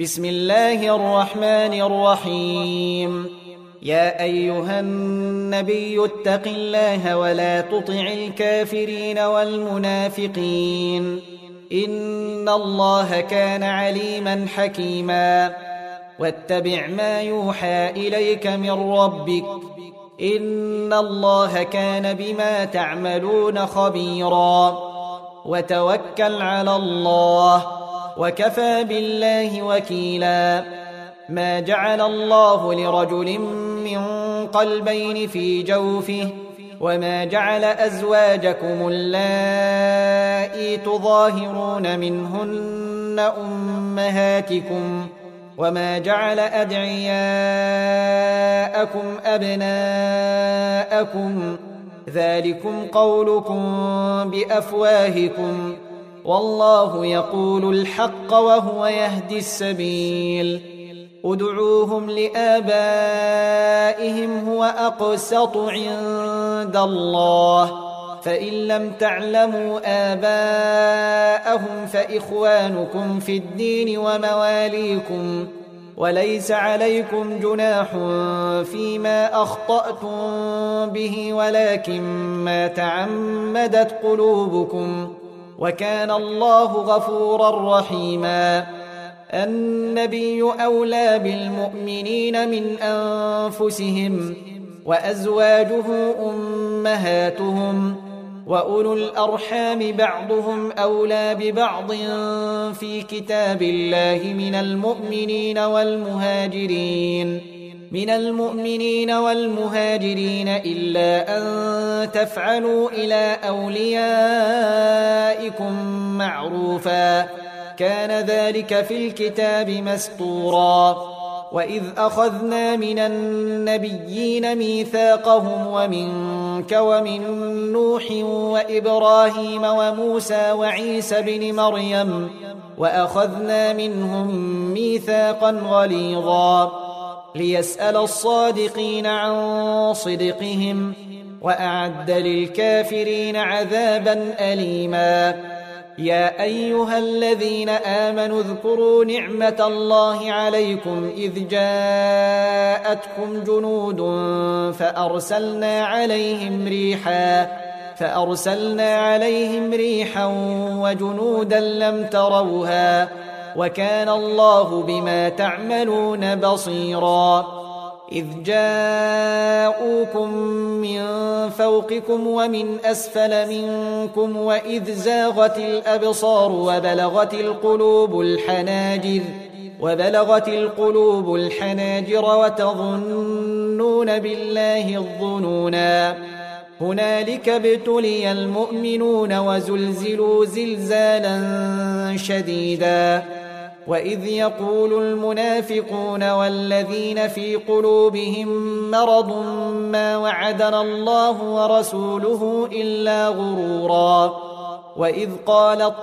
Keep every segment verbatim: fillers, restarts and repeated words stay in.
بسم الله الرحمن الرحيم. يا أيها النبي اتق الله ولا تطع الكافرين والمنافقين إن الله كان عليما حكيما. واتبع ما يوحى إليك من ربك إن الله كان بما تعملون خبيرا. وتوكل على الله وكفى بالله وكيلا. ما جعل الله لرجل من قلبين في جوفه وما جعل أزواجكم اللائي تظاهرون منهن أمهاتكم وما جعل أدعياءكم أبناءكم ذلكم قولكم بأفواهكم والله يقول الحق وهو يهدي السبيل. ادعوهم لآبائهم هو أقسط عند الله فإن لم تعلموا آباءهم فإخوانكم في الدين ومواليكم وليس عليكم جناح فيما أخطأتم به ولكن ما تعمدت قلوبكم وكان الله غفورا رحيما. النبي أولى بالمؤمنين من أنفسهم وأزواجه أمهاتهم وأولو الأرحام بعضهم أولى ببعض في كتاب الله من المؤمنين والمهاجرين من المؤمنين والمهاجرين إلا أن تفعلوا إلى أوليائكم معروفا كان ذلك في الكتاب مسطورا. وإذ أخذنا من النبيين ميثاقهم ومنك ومن نوح وإبراهيم وموسى وعيسى بن مريم وأخذنا منهم ميثاقا غليظا ليسأل الصادقين عن صدقهم وأعد للكافرين عذابا أليما. يا أيها الذين آمنوا اذكروا نعمة الله عليكم إذ جاءتكم جنود فأرسلنا عليهم ريحا فأرسلنا عليهم ريحا وجنودا لم تروها وكان الله بما تعملون بصيرا. إذ جاءوكم من فوقكم ومن أسفل منكم وإذ زاغت الأبصار وبلغت القلوب الحناجر وبلغت القلوب الحناجر وتظنون بالله الظنونا. هنالك ابتلي المؤمنون وزلزلوا زلزالا شديدا. وإذ يقول المنافقون والذين في قلوبهم مرض ما وعدنا الله ورسوله إلا غرورا. وإذ قالت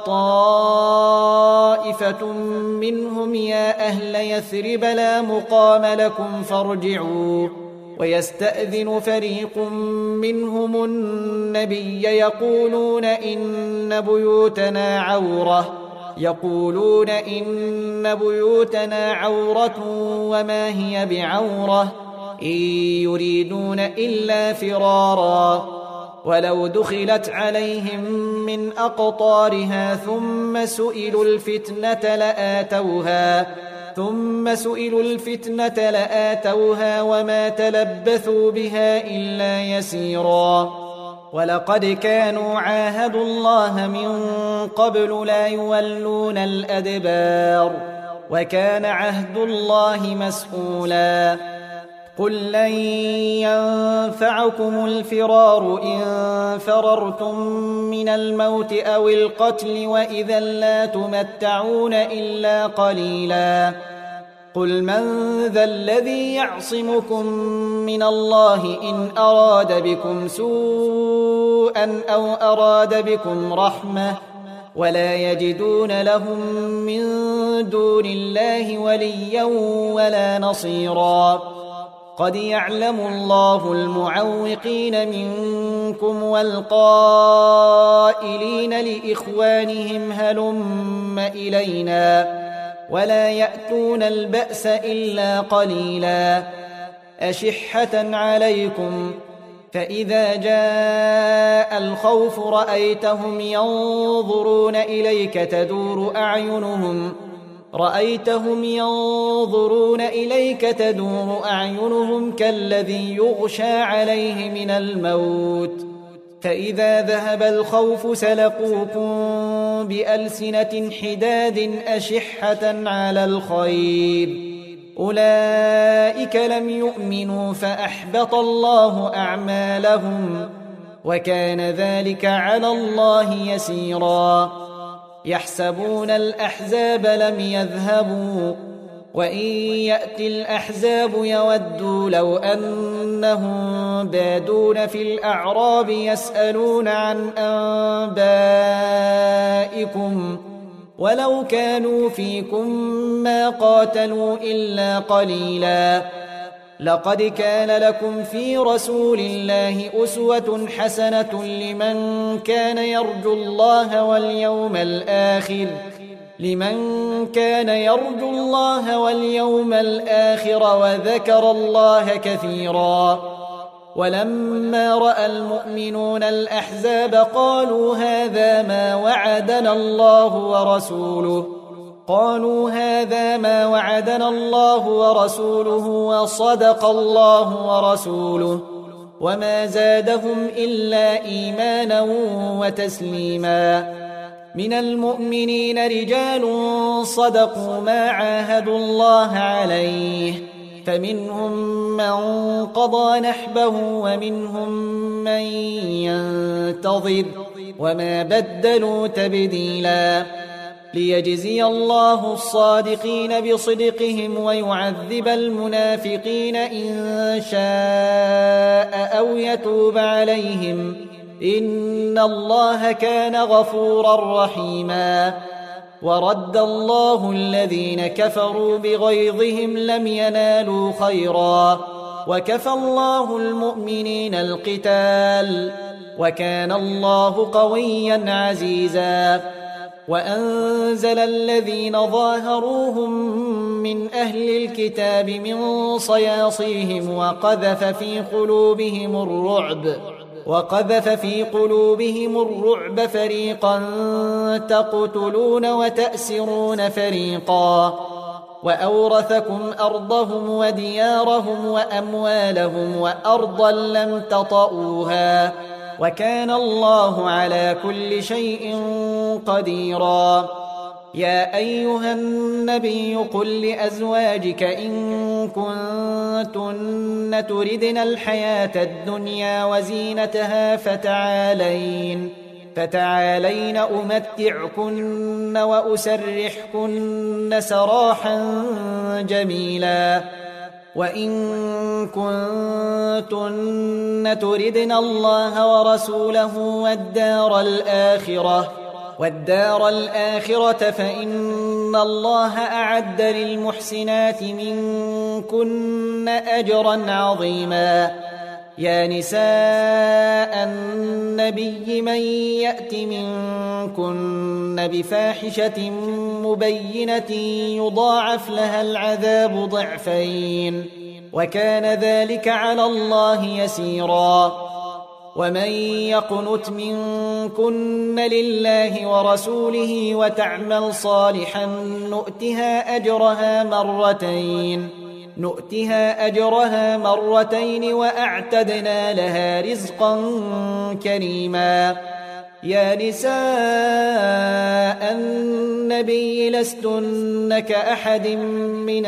طائفة منهم يا أهل يثرب لا مقام لكم فارجعوا ويستأذن فريق منهم النبي يقولون إن بيوتنا عورة يقولون إن بيوتنا عورة وما هي بعورة إن يريدون إلا فرارا. ولو دخلت عليهم من أقطارها ثم سئلوا الفتنة لآتوها ثم سئلوا الفتنة لآتوها وما تلبثوا بها إلا يسيرا. ولقد كانوا عاهدوا الله من قبل لا يولون الأدبار وكان عهد الله مسؤولا. قل لن ينفعكم الفرار إن فررتم من الموت أو القتل وإذا لا تمتعون إلا قليلا. قل من ذا الذي يعصمكم من الله إن أراد بكم سوءا أو أراد بكم رحمة ولا يجدون لهم من دون الله وليا ولا نصيرا. قد يعلم الله المعوقين منكم والقائلين لإخوانهم هلم إلينا ولا يأتون البأس إلا قليلا أشحة عليكم فإذا جاء الخوف رأيتهم ينظرون إليك تدور أعينهم رأيتهم ينظرون إليك تدور أعينهم كالذي يغشى عليه من الموت فإذا ذهب الخوف سلقوكم بألسنة حداد أشحة على الخير أولئك لم يؤمنوا فأحبط الله أعمالهم وكان ذلك على الله يسيرا يحسبون الأحزاب لم يذهبوا وإن يأتي الأحزاب يودوا لو أنهم بادون في الأعراب يسألون عن أنبائكم ولو كانوا فيكم ما قاتلوا إلا قليلا لقد كان لكم في رسول الله أسوة حسنة لمن كان يرجو الله واليوم الآخر لمن كان يرجو الله واليوم الآخر وذكر الله كثيرا ولما رأى المؤمنون الأحزاب قالوا هذا ما وعدنا الله ورسوله قالوا هذا ما وعدنا الله ورسوله وصدق الله ورسوله وما زادهم إلا إيمانا وتسليما من المؤمنين رجال صدقوا ما عاهدوا الله عليه فمنهم من قضى نحبه ومنهم من ينتظر وما بدلوا تبديلا ليجزي الله الصادقين بصدقهم ويعذب المنافقين إن شاء أو يتوب عليهم إن الله كان غفورا رحيما ورد الله الذين كفروا بغيظهم لم ينالوا خيرا وكفى الله المؤمنين القتال وكان الله قويا عزيزا وأنزل الذين ظاهروهم من أهل الكتاب من صياصيهم وقذف في قلوبهم الرعب وقذف في قلوبهم الرعب فريقا تقتلون وتأسرون فريقا وأورثكم أرضهم وديارهم وأموالهم وأرضا لم تطئوها وكان الله على كل شيء قديرا يا أيها النبي قل لأزواجك إن كنتن تردن الحياة الدنيا وزينتها فتعالين فتعالين أمتعكن وأسرحكن سراحا جميلا وإن كنتن تردن الله ورسوله والدار الآخرة والدار الآخرة فإن الله أعد للمحسنات منكن أجرا عظيما يا نساء النبي من يأت منكن بفاحشة مبينة يضاعف لها العذاب ضعفين وكان ذلك على الله يسيرا ومن يقنت منكن لله ورسوله وتعمل صالحا نؤتها أجرها مرتين نؤتها أجرها مرتين وأعتدنا لها رزقا كريما يا نساء النبي لستن كأحد من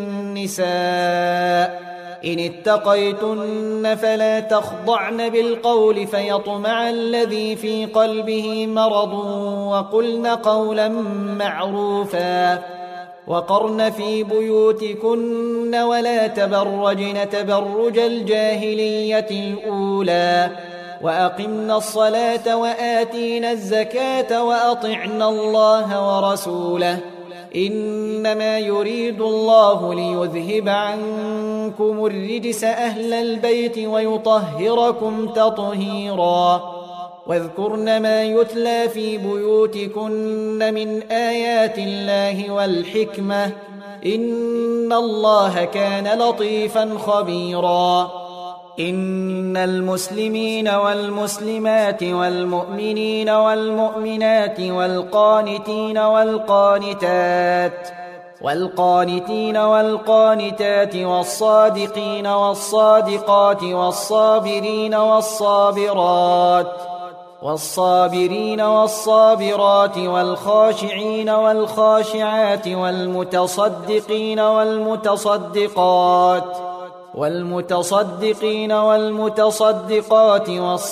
النساء إن اتقيتن فلا تخضعن بالقول فيطمع الذي في قلبه مرض وقلن قولا معروفا وقرن في بيوتكن ولا تبرجن تبرج الجاهلية الأولى وأقمنا الصلاة وآتينا الزكاة وأطعنا الله ورسوله إنما يريد الله ليذهب عنكم الرجس أهل البيت ويطهركم تطهيرا واذكرن ما يتلى في بيوتكن من آيات الله والحكمة إن الله كان لطيفا خبيرا. إن المسلمين والمسلمات والمؤمنين والمؤمنات والقانتين والقانتات والقانتين والقانتات والصادقين والصادقات والصابرين والصابرات والصابرين والصابرات والخاشعين والخاشعات والمتصدقين والمتصدقات والمتصدقين والمتصدقات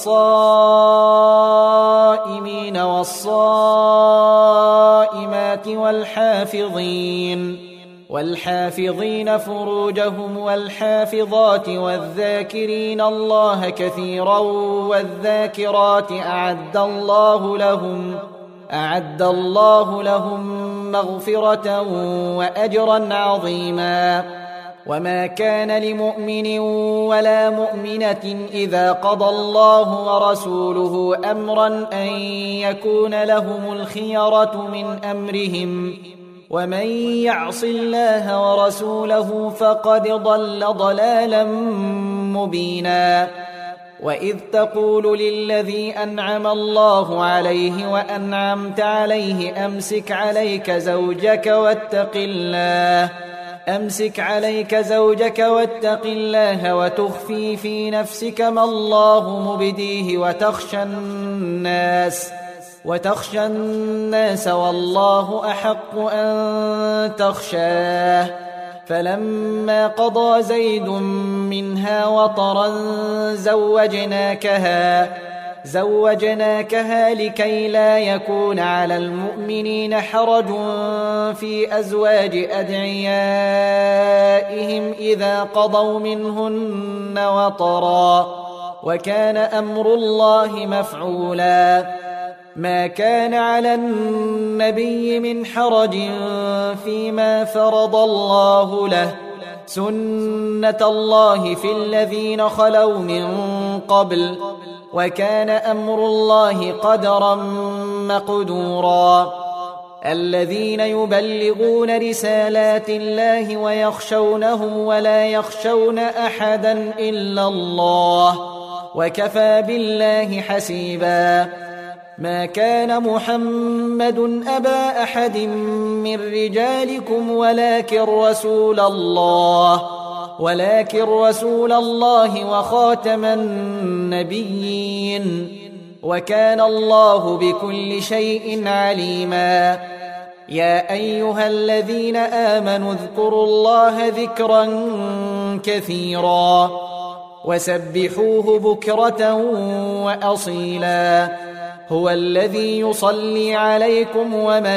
والصائمين والصائمات والحافظين والحافظين فروجهم والحافظات والذاكرين الله كثيرا والذاكرات أعد الله لهم أعد الله لهم مغفرة وأجرا عظيما. وما كان لمؤمن ولا مؤمنة إذا قضى الله ورسوله أمرا أن يكون لهم الخيرة من أمرهم ومن يعص الله ورسوله فقد ضل ضلالا مبينا. وإذ تقول للذي أنعم الله عليه وأنعمت عليه أمسك عليك زوجك واتق الله أمسك عليك زوجك واتق الله وتخفي في نفسك ما الله مبديه وتخشى الناس وتخشى الناس والله أحق أن تخشاه. فلما قضى زيد منها وطرا زوجناكها زوجناكها لكي لا يكون على المؤمنين حرج في أزواج أدعيائهم إذا قضوا منهن وطرا وكان أمر الله مفعولا. ما كان على النبي من حرج فيما فرض الله له سنة الله في الذين خلوا من قبل وكان أمر الله قدرا مقدورا. الذين يبلغون رسالات الله ويخشونه ولا يخشون أحدا إلا الله وكفى بالله حسيبا. ما كان محمد أبا أحد من رجالكم ولكن رسول الله ولكن رسول الله وخاتم النبيين وكان الله بكل شيء عليما. يا أيها الذين آمنوا اذكروا الله ذكرا كثيرا وسبحوه بكرة وأصيلا. هو الذي يصلي عليكم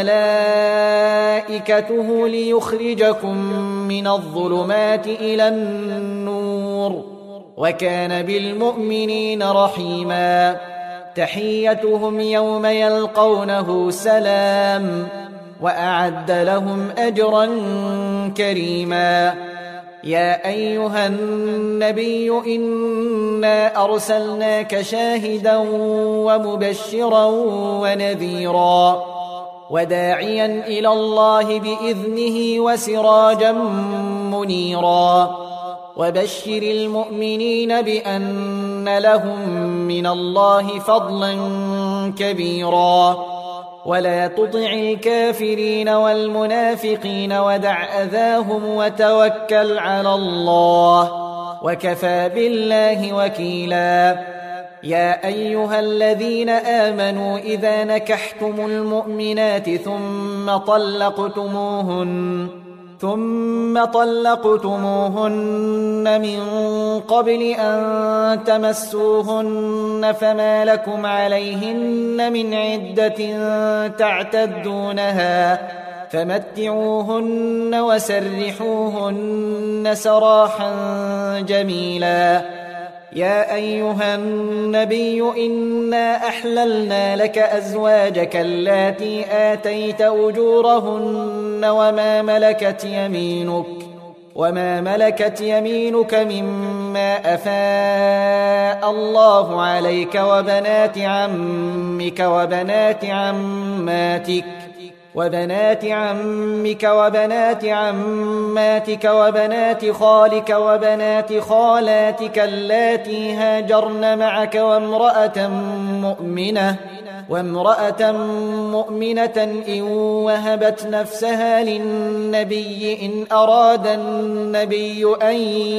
وملائكته ليخرجكم من الظلمات إلى النور وكان بالمؤمنين رحيما. تحيتهم يوم يلقونه سلام وأعد لهم أجرا كريما. يا أيها النبي إنا أرسلناك شاهدا ومبشرا ونذيرا وداعيا إلى الله بإذنه وسراجا منيرا. وبشر المؤمنين بأن لهم من الله فضلا كبيرا. ولا تطع الكافرين والمنافقين ودع أذاهم وتوكل على الله وكفى بالله وكيلا. يا أيها الذين آمنوا إذا نكحتم المؤمنات ثم طلقتموهن ثم طلقتموهن من قبل أن تمسوهن فما لكم عليهن من عدة تعتدونها فمتعوهن وسرحوهن سراحا جميلا. يا أيها النبي إنا أحللنا لك أزواجك اللاتي آتيت أجورهن وما ملكت يمينك وما ملكت يمينك مما مما أفاء الله عليك وبنات عمك وبنات عماتك وبنات عمك وبنات عماتك وبنات خالك وبنات خالاتك اللاتي هاجرن معك وامرأة مؤمنة وامرأة مؤمنة إن وهبت نفسها للنبي إن أراد النبي أن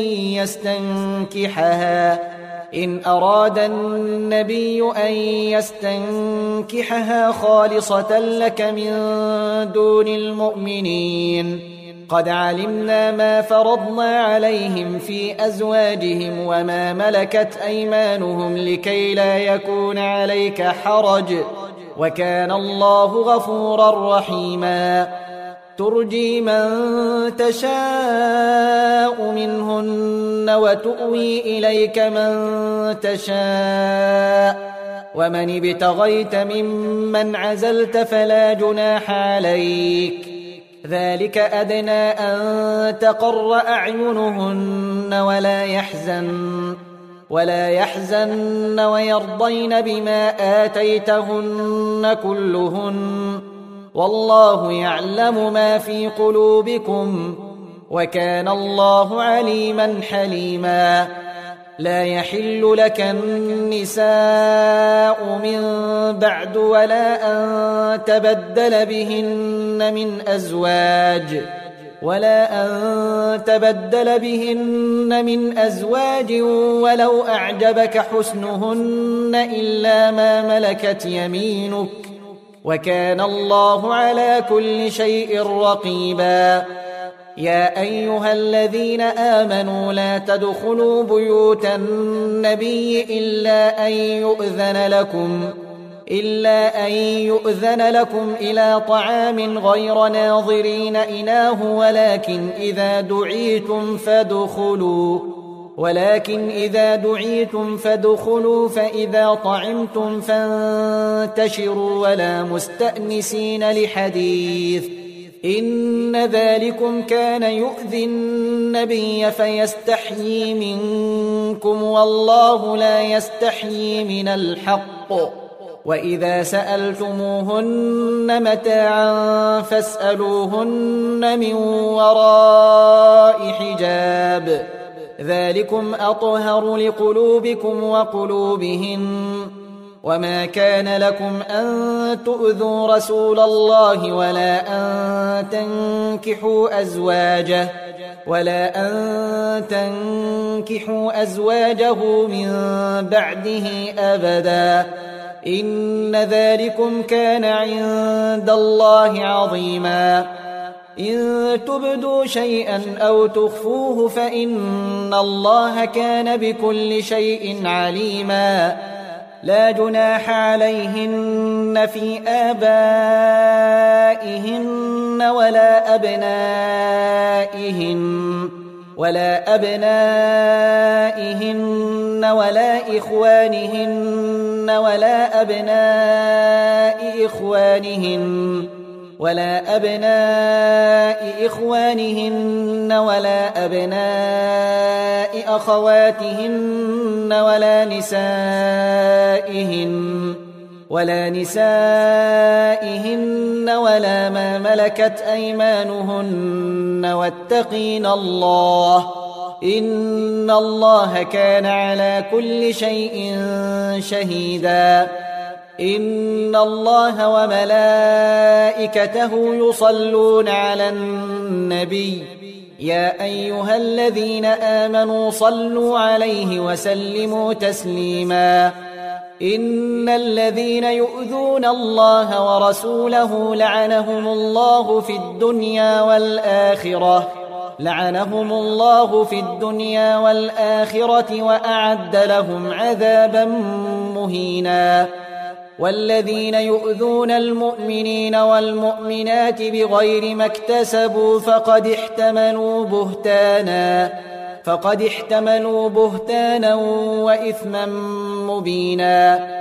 يستنكحها إن أراد النبي أن يستنكحها خالصة لك من دون المؤمنين قد علمنا ما فرضنا عليهم في أزواجهم وما ملكت أيمانهم لكي لا يكون عليك حرج وكان الله غفورا رحيما ترجي من تشاء منهن وتؤوي إليك من تشاء ومن ابتغيت ممن عزلت فلا جناح عليك ذلك أدنى أن تقر أعينهن ولا يحزن ولا يحزن ويرضين بما آتيتهن كلهن والله يعلم ما في قلوبكم وكان الله عليما حليما لا يحل لك النساء من بعد ولا أن تبدل بهن من أزواج ولا أن تبدل بهن من أزواج ولو أعجبك حسنهن إلا ما ملكت يمينك وكان الله على كل شيء رقيبا يا أيها الذين آمنوا لا تدخلوا بيوت النبي إلا أن يؤذن لكم إلا أن يؤذن لكم إلى طعام غير ناظرين إناه ولكن إذا دعيتم فادخلوا ولكن إذا دعيتم فادخلوا فإذا طعمتم فانتشروا ولا مستأنسين لحديث إن ذلكم كان يؤذي النبي فيستحيي منكم والله لا يستحيي من الحق وإذا سألتموهن متاعا فاسألوهن من وراء حجاب ذلكم أطهر لقلوبكم وقلوبهم وما كان لكم أن تؤذوا رسول الله ولا أن تنكحوا أزواجه ولا أن تنكحوا أزواجه من بعده أبدا إن ذلكم كان عند الله عظيما إن تبدوا شيئا أو تخفوه فإن الله كان بكل شيء عليما لا جناح عليهن في آبائهن ولا أبنائهن ولا أبنائهن ولا إخوانهن ولا أبناء إخوانهن ولا أبناء إخوانهن ولا أبناء أخواتهن ولا نسائهن ولا نسائهن ولا ما ملكت أيمانهن واتقين الله إن الله كان على كل شيء شهيدا إن الله وملائكته يصلون على النبي يا أيها الذين آمنوا صلوا عليه وسلموا تسليما إن الذين يؤذون الله ورسوله لعنهم الله في الدنيا والآخرة لعنهم الله في الدنيا والآخرة وأعد لهم عذابا مهينا والذين يؤذون المؤمنين والمؤمنات بغير ما اكتسبوا فقد احتملوا بهتانا فقد احتملوا بهتانا وإثما مبينا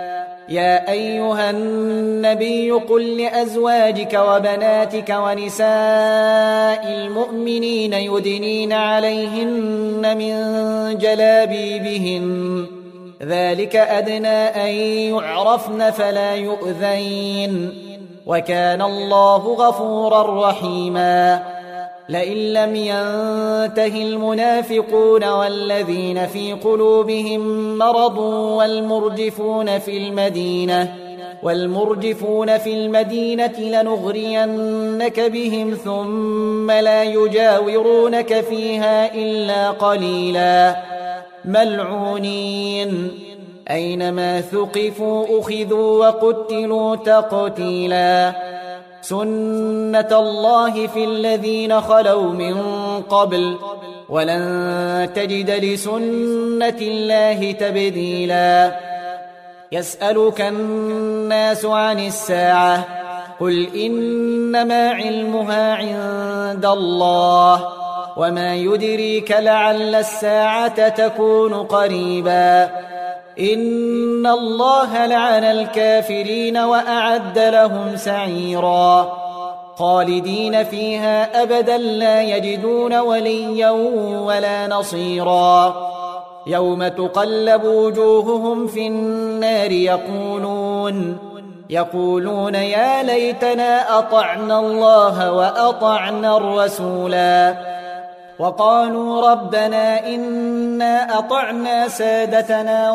يا أيها النبي قل لأزواجك وبناتك ونساء المؤمنين يدنين عليهن من جلابيبهن ذلك أدنى أن يعرفن فلا يؤذين وكان الله غفورا رحيما لئن لم ينته المنافقون والذين في قلوبهم مرض والمرجفون في المدينة والمرجفون في المدينة لنغرينك بهم ثم لا يجاورونك فيها إلا قليلا ملعونين أينما ثقفوا أخذوا وقتلوا تقتيلا سنة الله في الذين خلوا من قبل ولن تجد لسنة الله تبديلا يسألك الناس عن الساعة قل إنما علمها عند الله وما يدريك لعل الساعة تكون قريبا إن الله لعن الكافرين وأعد لهم سعيرا خالدين فيها أبدا لا يجدون وليا ولا نصيرا يوم تقلب وجوههم في النار يقولون يقولون يا ليتنا أطعنا الله وأطعنا الرسولا وقالوا ربنا إنا أطعنا سادتنا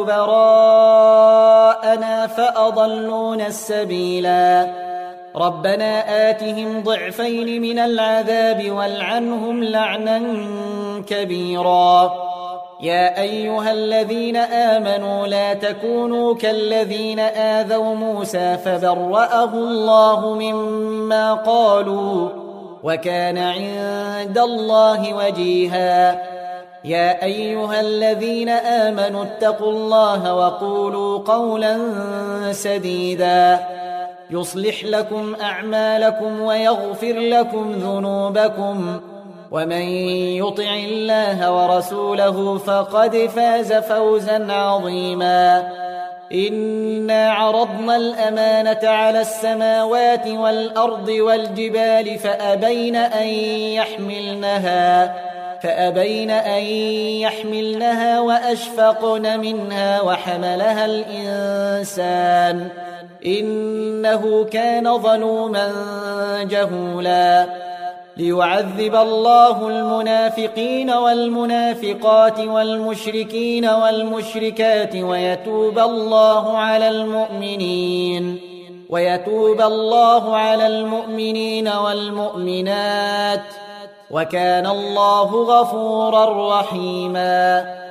وكبراءنا فأضلونا السبيلا ربنا آتهم ضعفين من العذاب والعنهم لعنا كبيرا يا أيها الذين آمنوا لا تكونوا كالذين آذوا موسى فبرأه الله مما قالوا وكان عند الله وجيها يا أيها الذين آمنوا اتقوا الله وقولوا قولا سديدا يصلح لكم أعمالكم ويغفر لكم ذنوبكم ومن يطع الله ورسوله فقد فاز فوزا عظيما إنا عرضنا الأمانة على السماوات والأرض والجبال فأبين أن يحملنها فأبين أن يحملنها وأشفقن منها وحملها الإنسان إنه كان ظلوما جهولا ليعذب الله المنافقين والمنافقات والمشركين والمشركات ويتوب الله على المؤمنين ويتوب الله على المؤمنين والمؤمنات وكان الله غفورا رحيما